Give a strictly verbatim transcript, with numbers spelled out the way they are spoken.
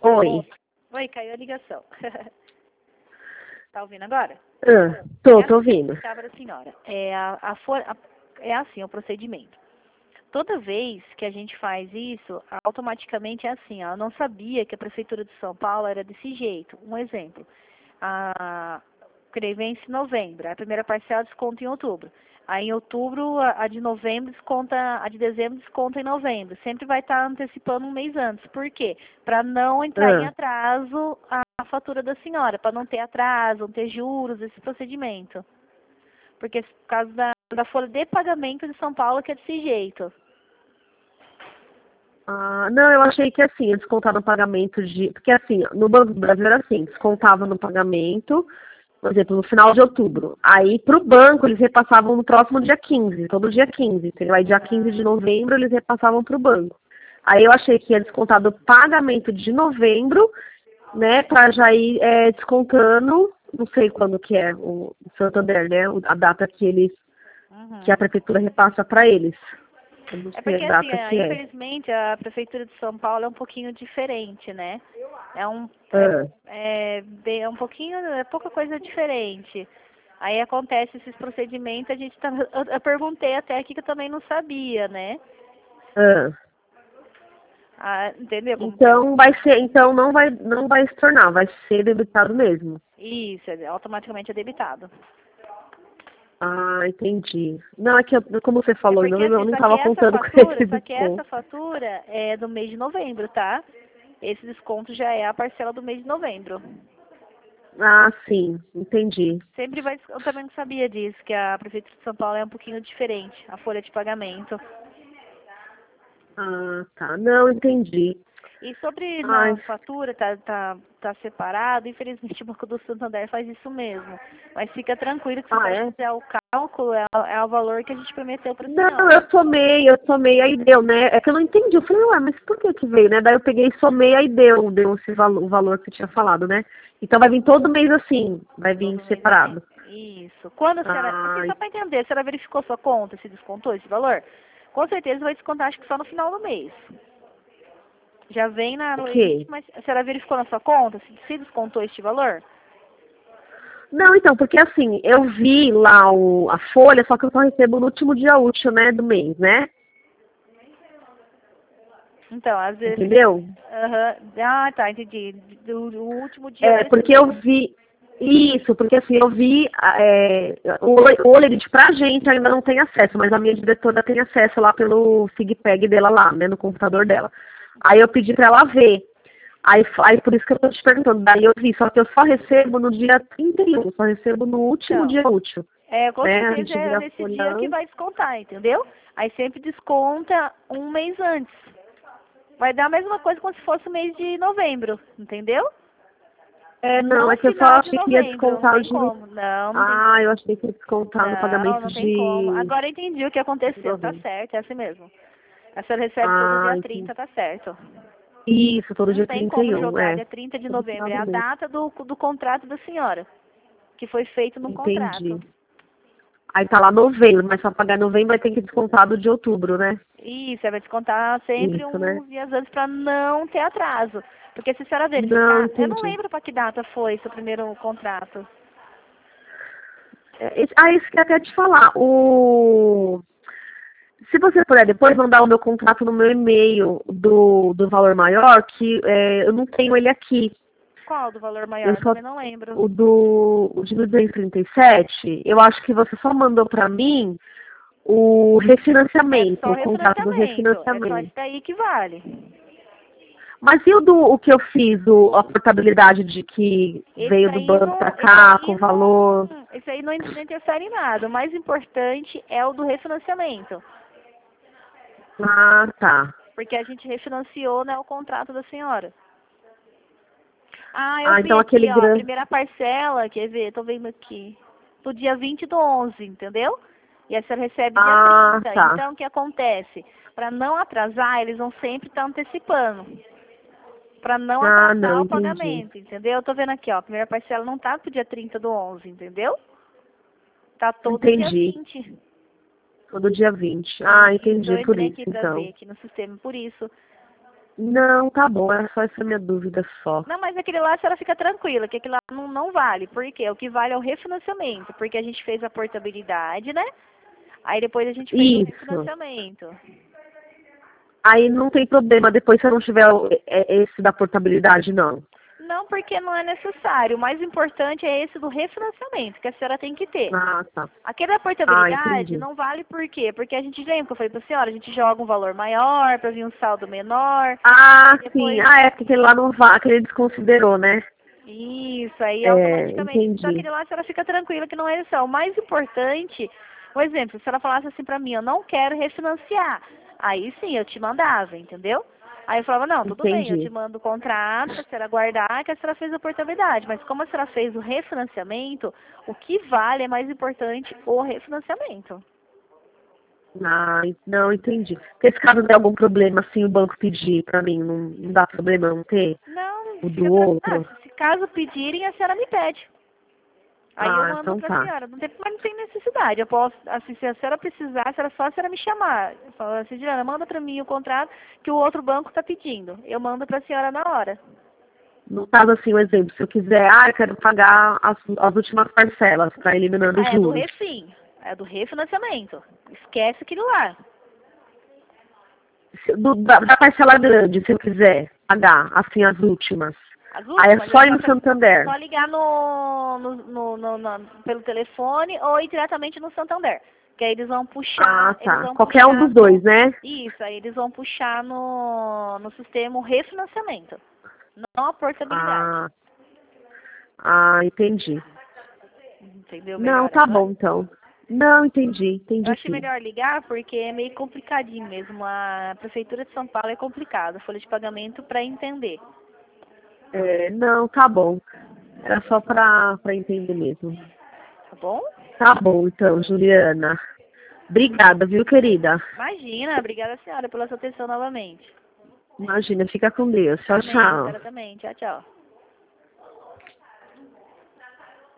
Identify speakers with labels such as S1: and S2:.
S1: Oi.
S2: Oi, caiu a ligação. Tá ouvindo agora?
S1: Ah, tô,
S2: é
S1: tô ouvindo.
S2: Estava a senhora. É, a, a, for- a, é assim o procedimento. Toda vez que a gente faz isso, automaticamente é assim, ó, eu não sabia que a Prefeitura de São Paulo era desse jeito. Um exemplo, a CREI vence em novembro, a primeira parcela desconta em outubro. Aí em outubro, a, a de novembro desconta, a de dezembro desconta em novembro. Sempre vai estar antecipando um mês antes. Por quê? Para não entrar em
S1: Ah,
S2: atraso a, a fatura da senhora, para não ter atraso, não ter juros, esse procedimento. Porque por causa da, da folha de pagamento de São Paulo que é desse jeito.
S1: ah, não, eu achei que assim, ia descontar no pagamento de. Porque assim, no Banco do Brasil era assim, descontava no pagamento, por exemplo, no final de outubro. Aí pro banco eles repassavam no próximo dia quinze, todo dia quinze, entendeu? Aí dia quinze de novembro eles repassavam pro banco. Aí eu achei que ia descontar do pagamento de novembro, né, pra já ir é, descontando, não sei quando que é o Santander, né, o- a data que eles, que a
S2: Uhum.
S1: prefeitura repassa para eles. Eu não
S2: É
S1: sei a
S2: porque, assim,
S1: data
S2: é,
S1: que é.
S2: infelizmente, a Prefeitura de São Paulo é um pouquinho diferente, né? É um, é,
S1: Ah,
S2: é, bem- é um pouquinho, é pouca coisa diferente. Aí acontece esses procedimentos, a gente tá, eu, eu perguntei até aqui que eu também não sabia, né?
S1: ah.
S2: Ah, entendeu como que é?
S1: Então vai ser, então não vai, não vai se tornar, vai ser debitado mesmo.
S2: Isso, é automaticamente é debitado.
S1: Ah, entendi. Não, é que eu, como você
S2: É
S1: falou,
S2: porque
S1: não, eu
S2: assim,
S1: não
S2: só que
S1: estava
S2: essa
S1: contando com
S2: fatura,
S1: esse
S2: só que essa
S1: desconto.
S2: fatura é do mês de novembro, tá? Esse desconto já é a parcela do mês de novembro.
S1: Ah, sim, entendi.
S2: Sempre vai, eu também não sabia disso, que a Prefeitura de São Paulo é um pouquinho diferente, a folha de pagamento.
S1: Ah, tá. Não, entendi.
S2: E sobre
S1: Ai,
S2: na fatura, tá, tá, tá separado, infelizmente o Banco do Santander faz isso mesmo. Mas fica tranquilo que se a
S1: ah,
S2: senhora
S1: é?
S2: fizer o cálculo, é, é o valor que a gente prometeu para a
S1: Não,
S2: senhora.
S1: eu somei, eu somei, aí deu, né? É que eu não entendi. Eu falei, ué, mas por que que veio, né? Daí eu peguei e somei, aí deu, deu esse valor, o valor que você tinha falado, né? Então vai vir todo mês assim, vai vir
S2: Todo mês assim.
S1: separado.
S2: Isso. Quando a senhora, assim,
S1: Ah,
S2: só para entender, a senhora verificou sua conta, se descontou esse valor? Com certeza vai descontar, acho que só no final do mês. Já vem na
S1: o
S2: limite,
S1: quê?
S2: mas a senhora verificou na sua conta se, se descontou este valor?
S1: Não, então, porque assim, eu vi lá o, a folha, só que eu só recebo no último dia útil, né, do mês, né?
S2: Então, às vezes.
S1: Entendeu?
S2: Aham. Ah, tá, entendi. Do, do último dia
S1: É,
S2: desse
S1: porque eu
S2: mês.
S1: vi. Isso, porque assim, eu vi. É, o, o Olerite pra gente ainda não tem acesso, mas a minha diretora tem acesso lá pelo SIGPEG dela lá, né, no computador dela. Aí eu pedi pra ela ver. Aí, aí por isso que eu tô te perguntando. Daí eu vi, só que eu só recebo no dia trinta e um, só recebo no último
S2: Então,
S1: dia útil.
S2: é, com
S1: Né? A
S2: certeza
S1: gente
S2: é
S1: vira a
S2: nesse
S1: folha
S2: dia que
S1: antes.
S2: vai descontar, entendeu? Aí sempre desconta um mês antes. Vai dar a mesma coisa como se fosse o mês de novembro, entendeu?
S1: É, não,
S2: No
S1: é que eu só
S2: final de
S1: achei que ia
S2: novembro, não
S1: descontar o
S2: tem
S1: dinheiro.
S2: como. Não, não tem
S1: Ah,
S2: como.
S1: eu achei que ia descontar no
S2: Não,
S1: pagamento
S2: não tem como.
S1: de
S2: Agora eu entendi o que aconteceu. Tá
S1: novembro.
S2: certo, é assim mesmo. A senhora recebe todo
S1: Ah,
S2: dia
S1: entendi.
S2: trinta, tá certo.
S1: Isso, todo
S2: Não
S1: dia
S2: tem
S1: trinta e
S2: como
S1: um,
S2: jogar
S1: é.
S2: dia trinta de
S1: Todo final
S2: novembro. É
S1: do
S2: a
S1: mês.
S2: data do, do contrato da senhora, que foi feito no
S1: Entendi.
S2: contrato.
S1: Aí tá lá novembro, mas pra pagar novembro vai ter que descontar do de outubro, né?
S2: Isso, aí vai descontar sempre
S1: Isso, né?
S2: uns dias antes para não ter atraso. Porque se a senhora
S1: Não,
S2: verificar, eu não
S1: entendi.
S2: lembro para que data foi seu primeiro contrato.
S1: É, esse- ah, isso que eu quero te falar. O... Se você puder depois mandar o meu contrato no meu e-mail do, do valor maior, que é, eu não tenho ele aqui.
S2: Qual do valor
S1: Eu
S2: maior?
S1: só
S2: Também não lembro.
S1: o do o de duzentos e trinta e sete, eu acho que você só mandou para mim o
S2: É
S1: refinanciamento,
S2: só
S1: o contrato do
S2: refinanciamento. É só isso
S1: refinanciamento.
S2: daí que vale.
S1: Mas e o do o que eu fiz, o, a portabilidade de que
S2: Esse
S1: veio do
S2: aí
S1: banco para
S2: não, esse
S1: cá com
S2: aí
S1: o valor?
S2: não, esse aí não, não interfere em nada. O mais importante é o do refinanciamento.
S1: Ah, tá.
S2: Porque a gente refinanciou, né, o contrato da senhora. Ah, eu
S1: Ah,
S2: vi
S1: então aquele
S2: aqui, ó, a
S1: grande.
S2: primeira parcela, quer ver, tô vendo aqui, do dia vinte do onze, entendeu? E aí você recebe dia
S1: Ah,
S2: trinta.
S1: tá.
S2: Então, o que acontece? Para não atrasar, eles vão sempre estar antecipando. Para não
S1: Ah,
S2: atrasar
S1: não,
S2: o
S1: entendi.
S2: pagamento, entendeu? Eu tô vendo aqui, ó, a primeira parcela não tá pro dia trinta do onze, entendeu? Tá todo dia
S1: Entendi.
S2: vinte.
S1: Todo dia vinte. Ah,
S2: Isso, eu
S1: entendi por
S2: entrei
S1: isso,
S2: aqui pra ver
S1: então.
S2: aqui no sistema, por isso.
S1: Não, tá bom, era só essa minha dúvida só.
S2: Não, mas aquele lá a senhora fica tranquila, que aquele lá não, não vale. Por quê? O que vale é o refinanciamento, porque a gente fez a portabilidade, né? Aí depois a gente fez o
S1: Isso.
S2: refinanciamento.
S1: Aí não tem problema depois se eu não tiver o- é- esse da portabilidade, não.
S2: Não, porque não é necessário. O mais importante é esse do refinanciamento, que a senhora tem que ter.
S1: Ah, tá.
S2: Aquele da
S1: Ah,
S2: portabilidade
S1: entendi.
S2: não vale por quê? Porque a gente lembra que eu falei pra senhora, a gente joga um valor maior para vir um saldo menor.
S1: Ah, sim.
S2: Depois,
S1: Ah, é porque aquele lá não vale, aquele desconsiderou, né?
S2: isso, aí
S1: É,
S2: automaticamente. Só
S1: entendi.
S2: aquele lá a senhora fica tranquila que não é isso. O mais importante, por exemplo, se ela falasse assim pra mim, eu não quero refinanciar. Aí sim, eu te mandava, entendeu? Aí eu falava, não, tudo bem, eu te
S1: Entendi.
S2: mando o contrato pra senhora guardar, que a senhora fez a portabilidade. Mas como a senhora fez o refinanciamento, o que vale é mais importante o refinanciamento.
S1: Ah, não, entendi. Porque se caso der algum problema, assim, o banco pedir pra mim, não, não dá problema não ter
S2: Não,
S1: o
S2: fica
S1: do
S2: tranquila. Ah,
S1: outro?
S2: se caso pedirem, a senhora me pede. Aí eu
S1: Ah,
S2: mando
S1: então
S2: pra
S1: tá.
S2: senhora. Não tem, mas não tem necessidade. Eu posso, assim, se a senhora precisar, será só a senhora me chamar. Eu falo assim, Juliana, manda pra mim o contrato que o outro banco tá pedindo. Eu mando pra senhora na hora.
S1: No caso, assim, um exemplo, se eu quiser, ah, eu quero pagar as, as últimas parcelas para eliminando os
S2: Ah, é do
S1: juros.
S2: refim. É do refinanciamento. Esquece aquilo lá.
S1: Se- do- da, da parcela grande, se eu quiser pagar, assim, as últimas.
S2: As
S1: Aí é
S2: últimas é
S1: só ir
S2: só,
S1: no
S2: pra-
S1: Santander.
S2: só ligar no, no, no, no- no- pelo telefone ou ir diretamente no Santander. Que aí eles vão
S1: Ah,
S2: puxar, eles
S1: tá.
S2: vão
S1: Qualquer um
S2: puxar
S1: dos dois,
S2: no.
S1: né?
S2: Isso, aí eles vão puxar no, no sistema o refinanciamento. Não a portabilidade.
S1: Ah, ah, entendi.
S2: Entendeu
S1: Não,
S2: melhor
S1: tá
S2: agora?
S1: bom, então. Não, entendi.
S2: Eu
S1: Entendi
S2: achei
S1: sim.
S2: melhor ligar porque é meio complicadinho mesmo. A Prefeitura de São Paulo é complicada, a folha de pagamento para entender.
S1: É, não, tá bom. Era só pra, pra entender mesmo.
S2: Tá bom?
S1: Tá bom, então, Juliana. Obrigada, viu, querida?
S2: Imagina, obrigada senhora pela sua atenção novamente.
S1: Imagina, fica com Deus. Tchau,
S2: Amém, a
S1: tchau.
S2: senhora também. Tchau, tchau.